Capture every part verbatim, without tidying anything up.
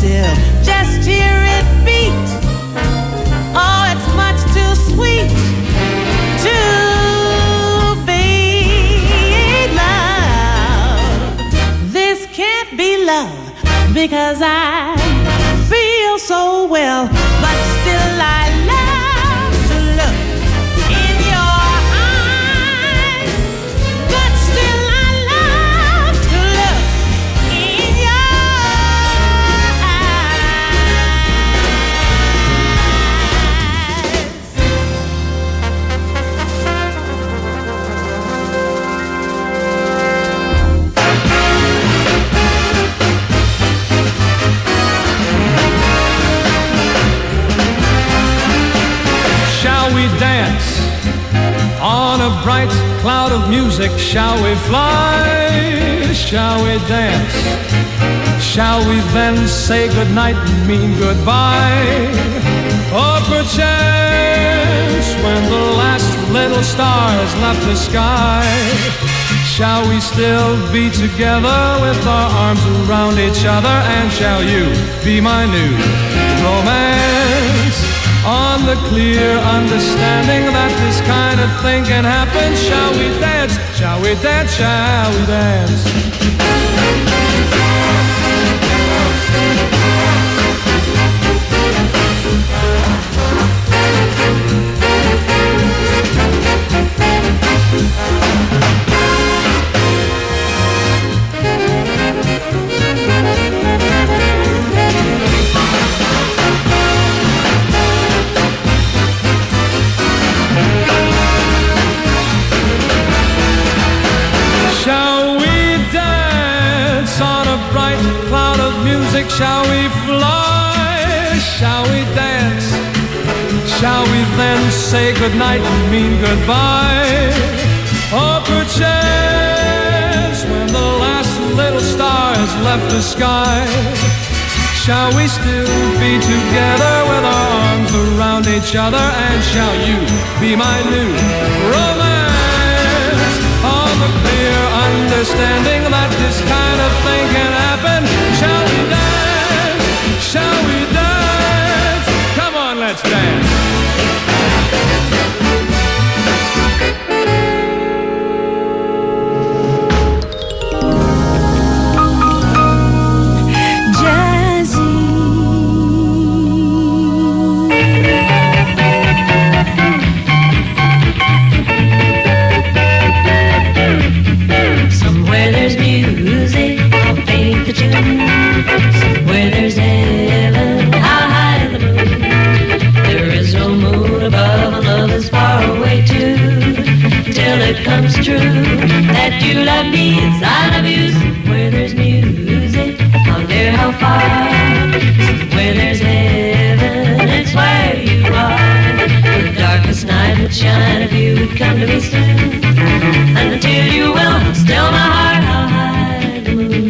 still. Just hear it beat. Oh, it's much too sweet to be love. This can't be love because I feel so well, but still I love to look in your eyes. But still I love to look in your Dance on a bright cloud of music. Shall we fly? Shall we dance? Shall we then say goodnight and mean goodbye? Or perchance when the last little star has left the sky, shall we still be together with our arms around each other? And shall you be my new romance? On the clear understanding that this kind of thing can happen. Shall we dance? Shall we dance? Shall we dance? Shall we fly? Shall we dance? Shall we then say goodnight and mean goodbye? Or perchance when the last little star has left the sky, shall we still be together with our arms around each other? And shall you be my new romance? On the clear understanding that this kind of thing can happen. Shall we dance? Shall we dance? Come on, let's dance. Somewhere there's heaven, how high in the moon. There is no moon above, and love is far away too. Till it comes true that you love me as I love you. Somewhere there's music, how near, how far. Somewhere there's heaven, it's where you are. The darkest night would shine if you would come to me soon. And until you will, still my heart, how high in the moon.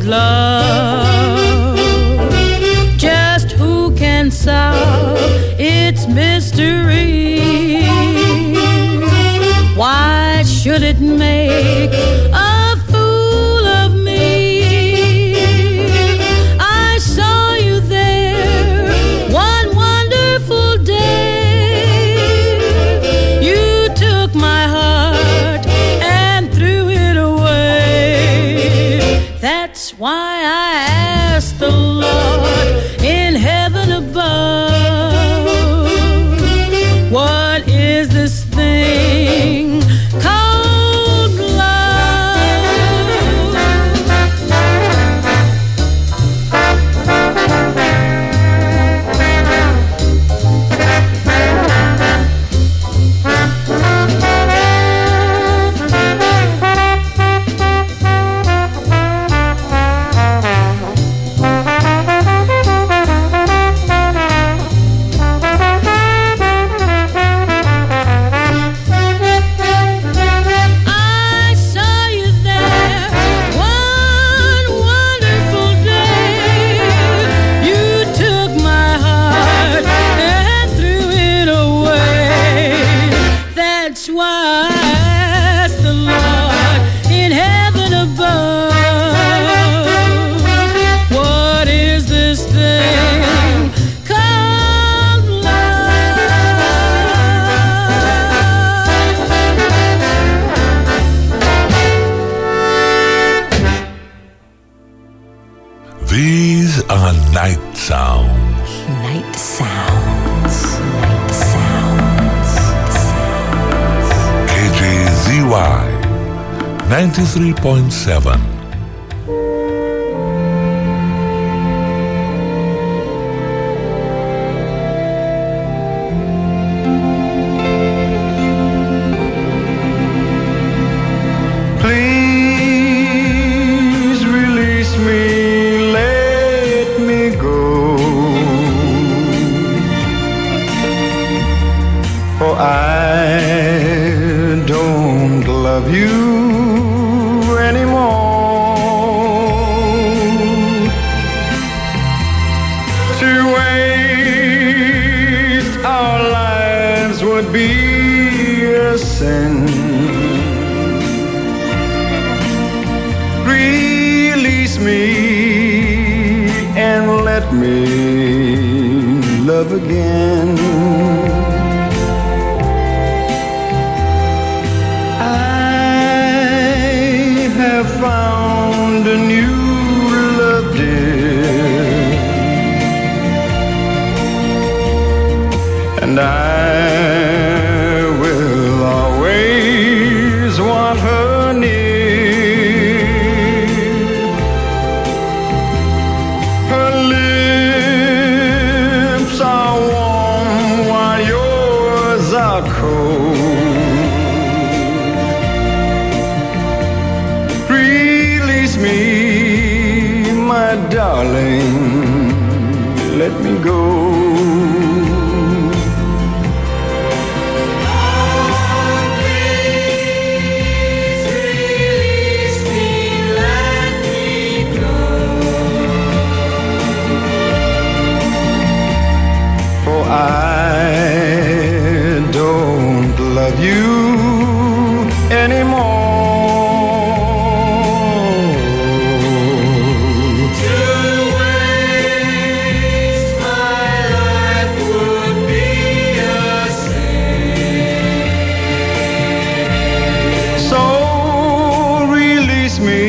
love. Just who can solve its mystery? Why should it make a fool of me? I saw you there one wonderful day. You took my heart and threw it away. That's why I asked the Lord in heaven above, what is this thing called love? I saw you there one wonderful day. You took my heart and threw it away. That's why I asked the Lord in heaven above, what is this thing called love? These are night sounds. Night sounds. Night sounds. K J Z Y ninety-three point seven. Please release me, let me go. For I don't love you anymore. To waste our lives would be a sin. Release me and let me love again. I have found a new love, dear, and I will always want her near. Her lips are warm while yours are cold. Release me, my darling, let me go. For I don't love you anymore. To waste my life would be a sin. So release me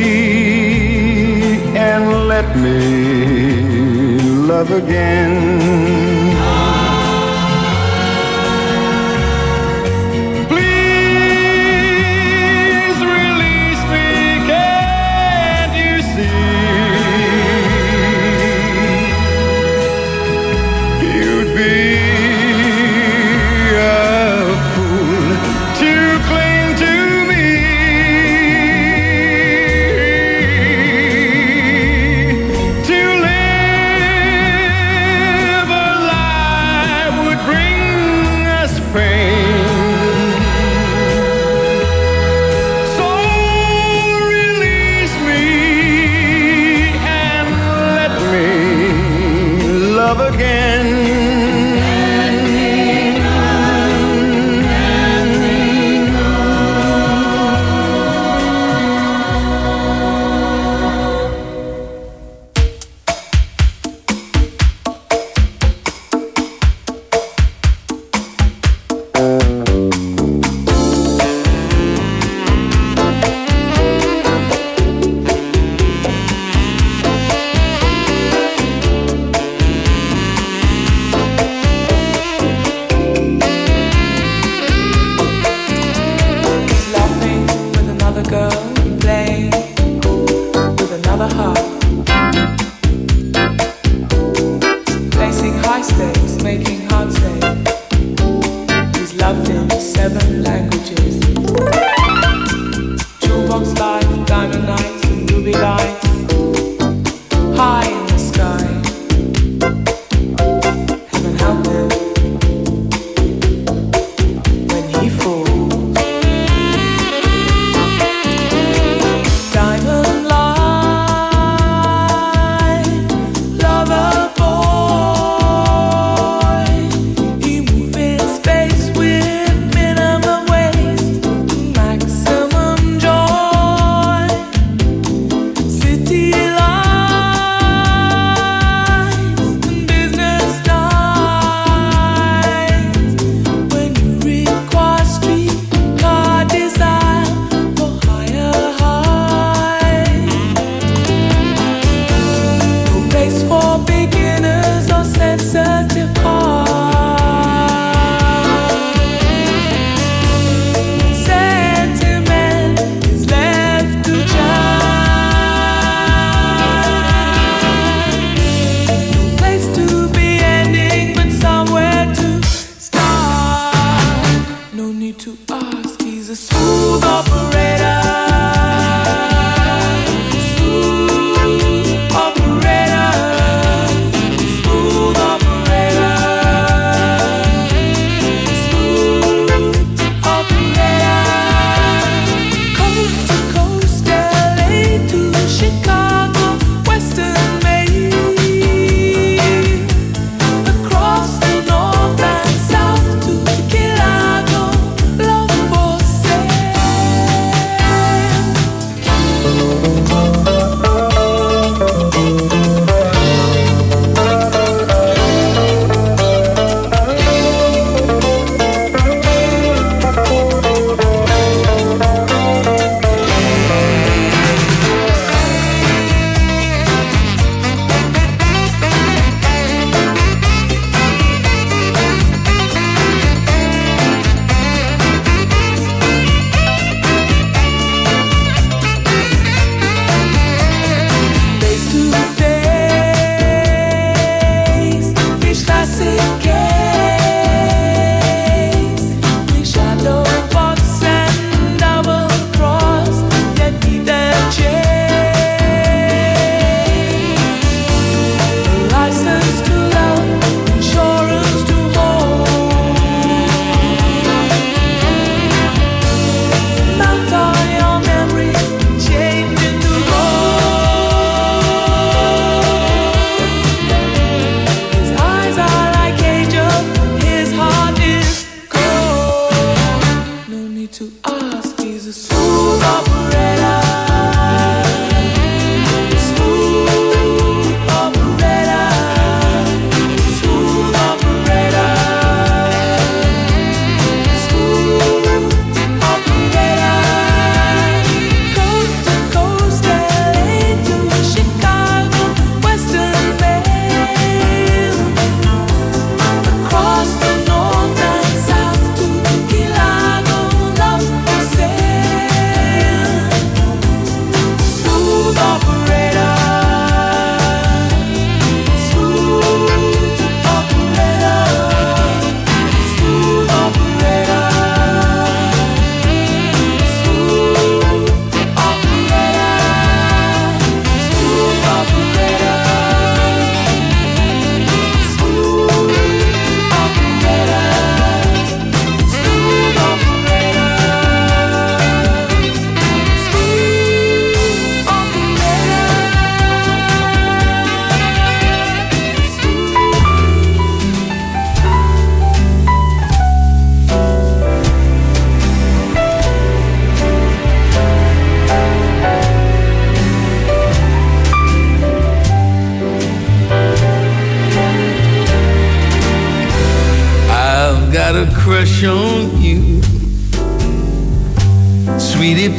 and let me love again. Please release me, can't you see? You'd be a fool to cling to me. To live a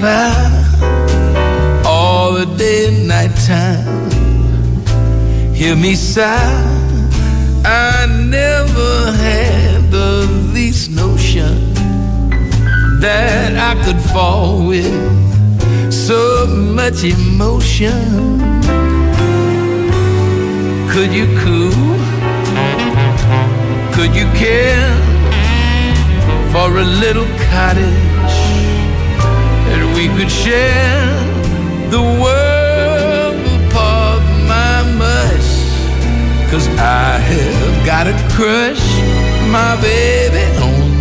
pie all the day and night time. Hear me sigh, I never had the least notion that I could fall with so much emotion. Could you cool? Could you care for a little cottage that we could share? The world will pardon my mush, 'cause I have got a crush, my baby, on you.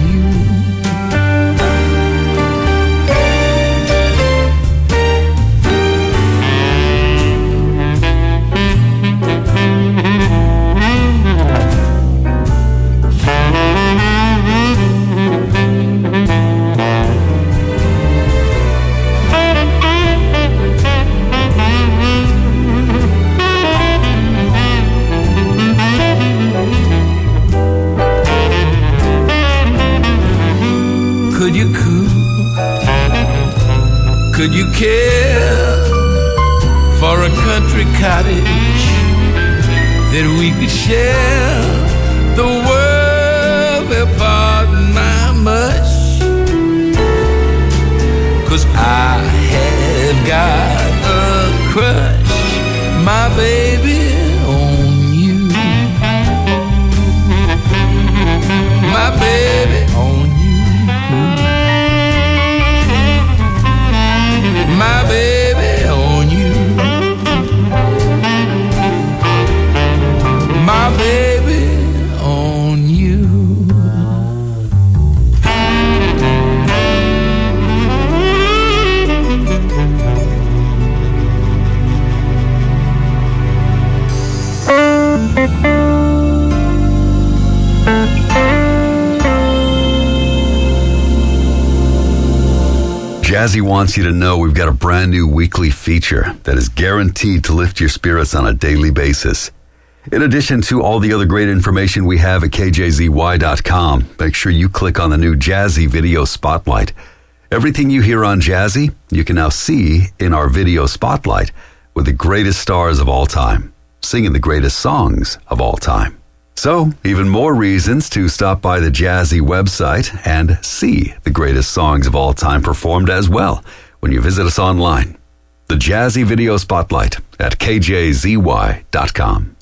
Could you cool? Could you care for a country cottage that we could share? The world will pardon my much, 'cause I have got a crush, my baby, on you. My baby on you. My baby on you. My baby on you. Jazzy wants you to know we've got a brand new weekly feature that is guaranteed to lift your spirits on a daily basis. In addition to all the other great information we have at K J Z Y dot com, make sure you click on the new Jazzy Video Spotlight. Everything you hear on Jazzy, you can now see in our Video Spotlight with the greatest stars of all time, singing the greatest songs of all time. So, even more reasons to stop by the Jazzy website and see the greatest songs of all time performed as well when you visit us online. The Jazzy Video Spotlight at K J Z Y dot com.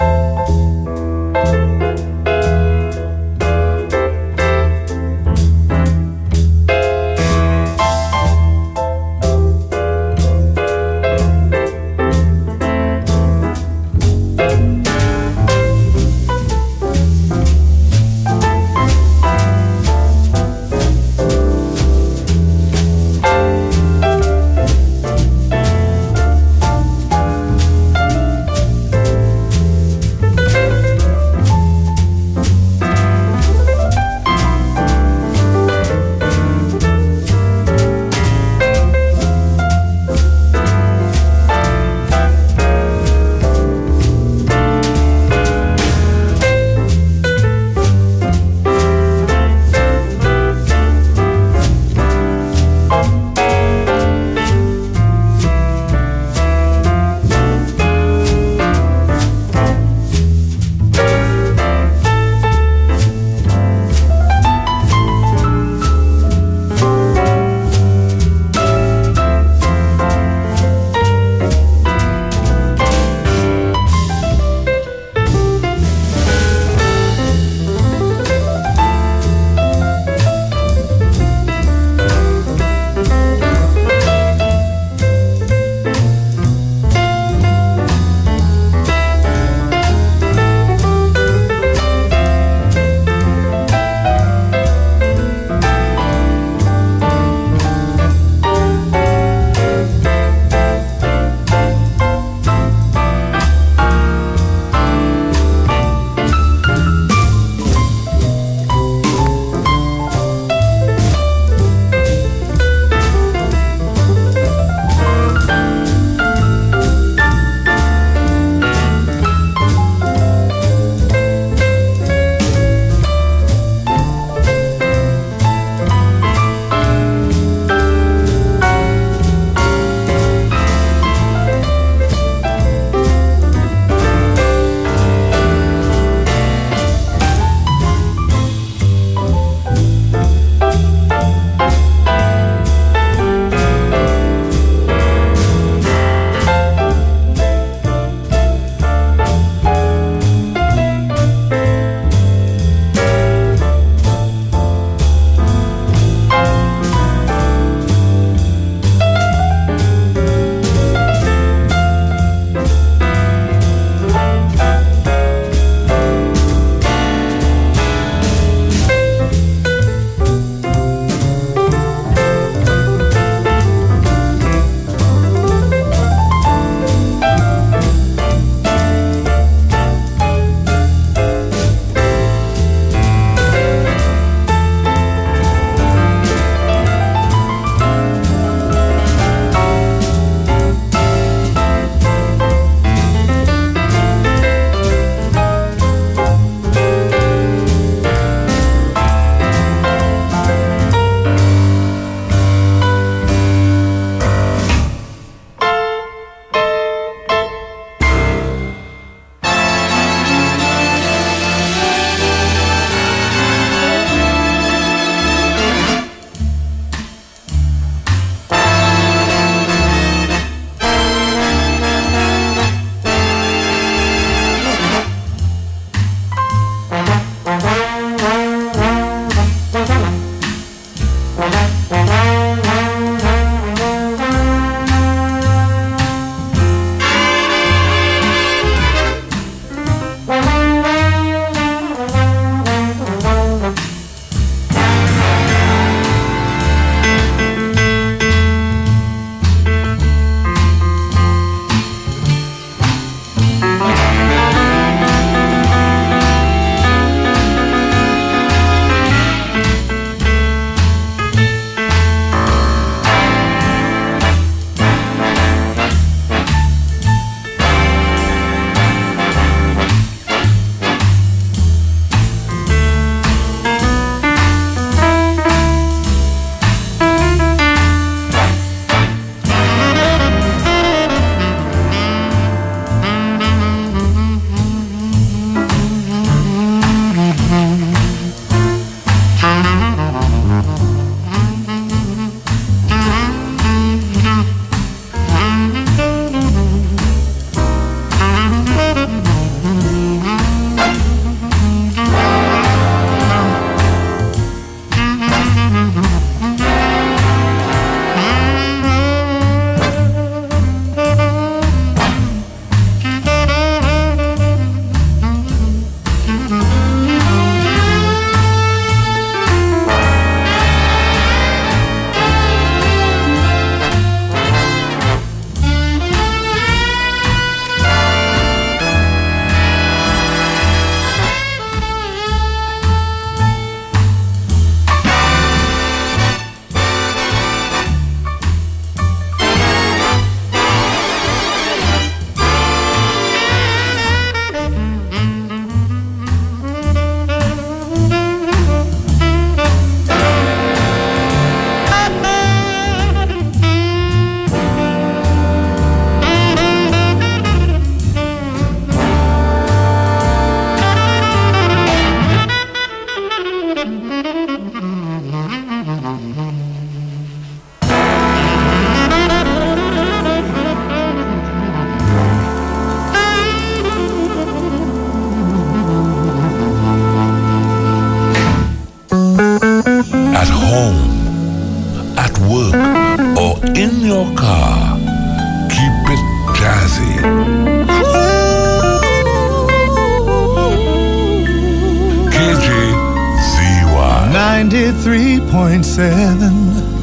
ninety-three point seven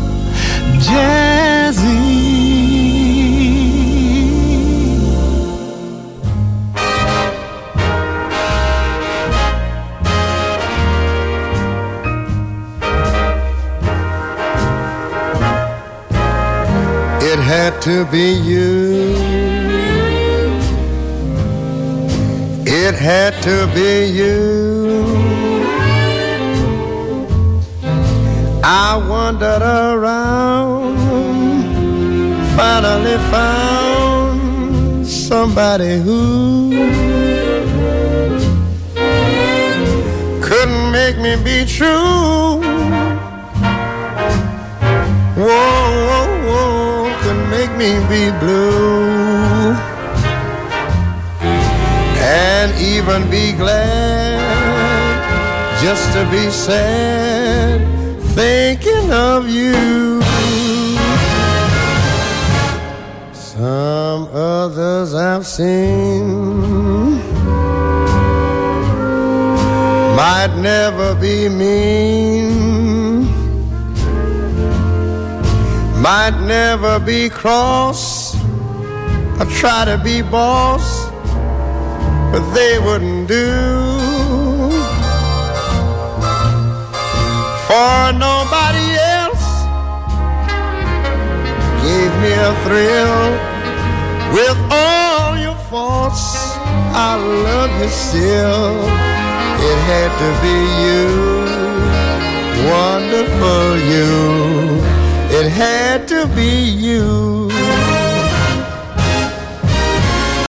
Jazzy. It had to be you. It had to be you. I wandered around, finally found somebody who couldn't make me be true. Whoa, whoa, whoa, couldn't make me be blue. And even be glad just to be sad thinking of you. Some others I've seen might never be mean, might never be cross or try to be boss, but they wouldn't do. For nobody else gave me a thrill. With all your faults, I love you still. It had to be you, wonderful you. It had to be you.